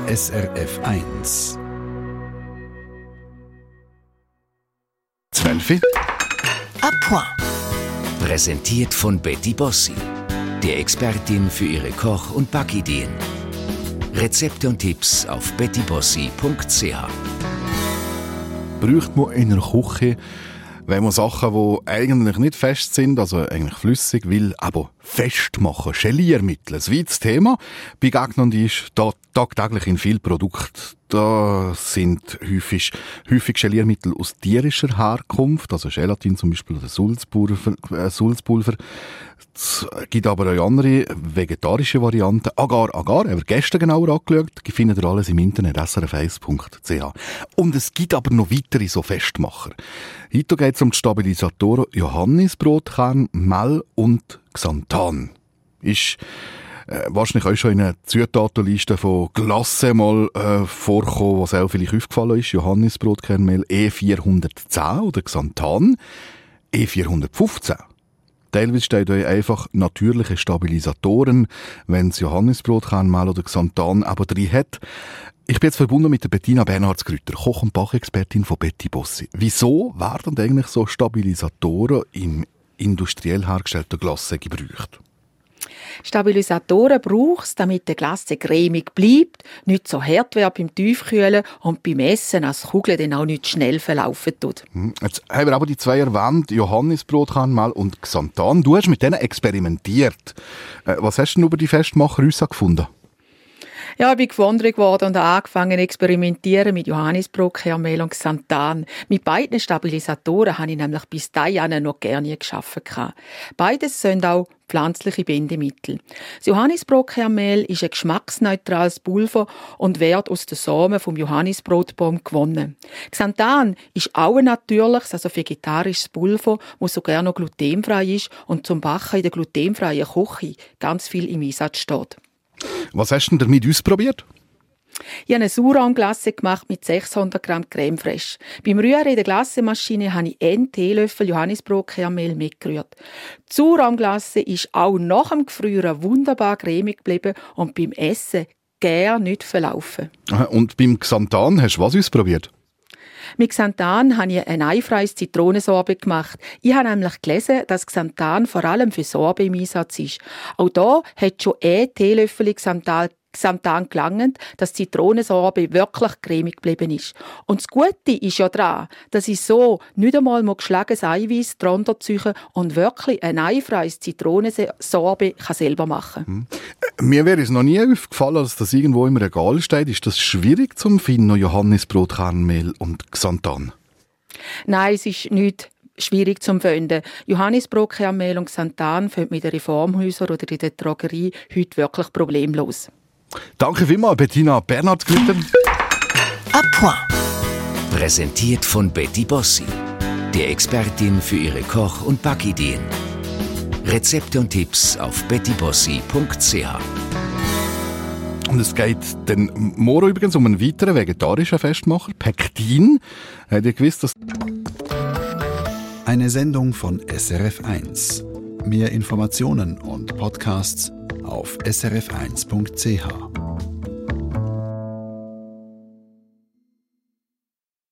SRF 1. 12. À point. Präsentiert von Betty Bossi, der Expertin für ihre Koch- und Backideen. Rezepte und Tipps auf bettybossi.ch. Braucht man in einer Küche, wenn man Sachen, die eigentlich nicht fest sind, also eigentlich flüssig, will, aber fest machen, Geliermittel, ein weites Thema, begegnen ist da tagtäglich in vielen Produkten. Da sind häufig Geliermittel aus tierischer Herkunft, also Gelatin zum Beispiel oder Sulzpulver. Es gibt aber auch andere vegetarische Varianten. Agar, haben wir gestern genauer angeschaut. Die findet ihr alles im Internet, srf1.ch. Und es gibt aber noch weitere so Festmacher. Heute geht es um die Stabilisatoren Johannisbrotkern, Mehl und Xanthan. Ist wahrscheinlich auch schon in einer Zutatenliste von Glasse mal vorkommen, was auch vielleicht aufgefallen ist. Johannisbrotkernmehl E410 oder Xanthan E415. Teilweise steht euch einfach natürliche Stabilisatoren, wenn es Johannisbrotkernmehl oder Xanthan aber drin hat. Ich bin jetzt verbunden mit der Bettina Bernhardsgrütter, Koch- und Bachexpertin von Betty Bossi. Wieso werden eigentlich so Stabilisatoren im industriell hergestellten Glasse gebraucht? Stabilisatoren braucht es, damit der Glasse cremig bleibt, nicht so hart wird beim Tiefkühlen und beim Essen als Kugel dann auch nicht schnell verlaufen tut. Jetzt haben wir aber die zwei erwähnt, Johannisbrotkernmehl und Xanthan. Du hast mit denen experimentiert. Was hast du denn über die Festmacher herausgefunden? Ja, ich bin gewundert geworden und habe angefangen zu experimentieren mit Johannisbrotkernmehl und Xanthan. Mit beiden Stabilisatoren habe ich nämlich bis dahin noch gerne gearbeitet. Beides sind auch pflanzliche Bindemittel. Das Johannisbrotkernmehl ist ein geschmacksneutrales Pulver und wird aus den Samen vom Johannisbrotbaum gewonnen. Xanthan ist auch ein natürliches, also vegetarisches Pulver, das sogar noch glutenfrei ist und zum Backen in der glutenfreien Küche ganz viel im Einsatz steht. Was hast du denn damit ausprobiert? Ich habe eine Sauerrahmglasse gemacht mit 600 Gramm Creme fraiche. Beim Rühren in der Glassemaschine habe ich einen Teelöffel Johannisbrotkernmehl mitgerührt. Die Sauerrahmglasse ist auch nach dem Gefrieren wunderbar cremig geblieben und beim Essen gar nicht verlaufen. Und beim Xanthan hast du was ausprobiert? Mit Xanthan habe ich ein eifreies Zitronensorbet gemacht. Ich habe nämlich gelesen, dass Xanthan vor allem für Sorbet im Einsatz ist. Auch da hat schon ein Teelöffel Xanthan gelangt, dass die Zitronensorbet wirklich cremig geblieben ist. Und das Gute ist ja daran, dass ich so nicht einmal geschlagenes Eiweiß drunter ziehe und wirklich ein eifreies Zitronensorbet selber machen kann. Mir wäre es noch nie aufgefallen, dass das irgendwo im Regal steht. Ist das schwierig zum Finden, Johannisbrotkernmehl und Xanthan? Nein, es ist nicht schwierig zu finden. Johannisbrotkernmehl und Xanthan finden mit den Reformhäusern oder in der Drogerie heute wirklich problemlos. Danke vielmals, Bettina Bernhardsgrütter. À point. Präsentiert von Betty Bossi, der Expertin für ihre Koch- und Backideen. Rezepte und Tipps auf bettybossi.ch. Und es geht dann morgen übrigens um einen weiteren vegetarischen Festmacher, Pektin. Habt ihr gewusst, dass... Eine Sendung von SRF 1. Mehr Informationen und Podcasts auf srf1.ch.